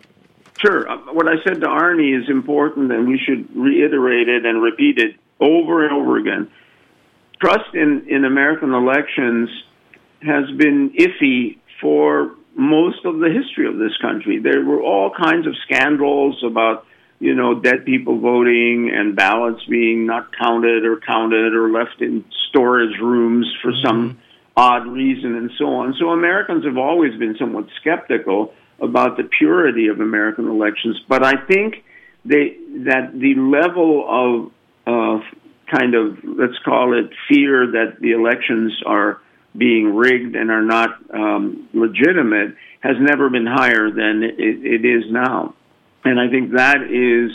Sure. What I said to Arnie is important, and we should reiterate it and repeat it over and over again. Trust in, in American elections has been iffy for most of the history of this country. There were all kinds of scandals about, you know, dead people voting and ballots being not counted or counted or left in storage rooms for mm-hmm. some odd reason and so on. So Americans have always been somewhat skeptical about the purity of American elections. But I think they, that the level of uh, kind of, let's call it fear that the elections are being rigged and are not um, legitimate has never been higher than it, it is now. And I think that is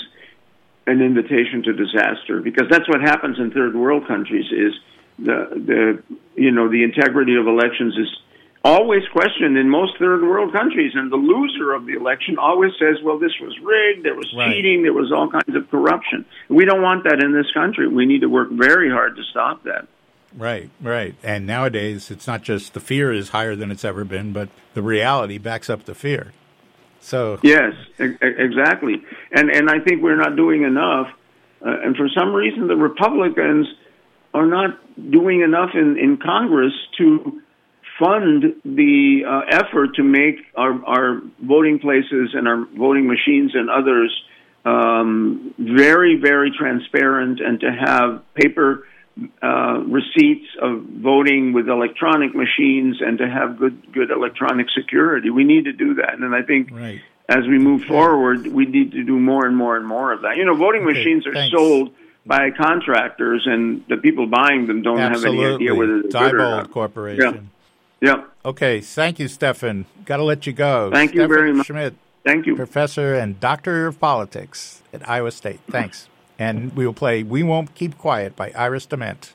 an invitation to disaster, because that's what happens in third world countries is the, the you know, the integrity of elections is always questioned in most third world countries, and the loser of the election always says, well, this was rigged, there was right. cheating, there was all kinds of corruption. We don't want that in this country. We need to work very hard to stop that. Right, right. And nowadays, it's not just the fear is higher than it's ever been, but the reality backs up the fear. So yes, e- exactly. And and I think we're not doing enough. Uh, and for some reason, the Republicans are not doing enough in, in Congress to fund the uh, effort to make our, our voting places and our voting machines and others um, very, very transparent, and to have paper uh, receipts of voting with electronic machines, and to have good good electronic security. We need to do that. And I think right. as we move forward, we need to do more and more and more of that. You know, voting okay, machines are thanks. sold by contractors, and the people buying them don't Absolutely. have any idea whether they're good or Diebold not. Corporation. Yeah. yeah. Okay, thank you, Stefan. Got to let you go. Thank you Stefan very much. Schmidt, Thank you. professor and doctor of politics at Iowa State. Thanks. And we will play We Won't Keep Quiet by Iris DeMent.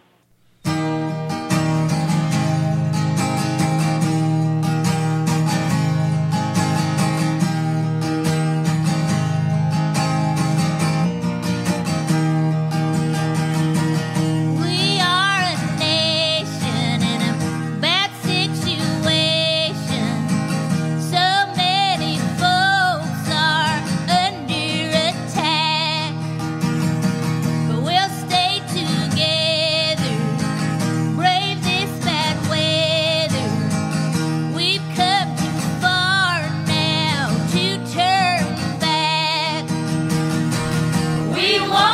We want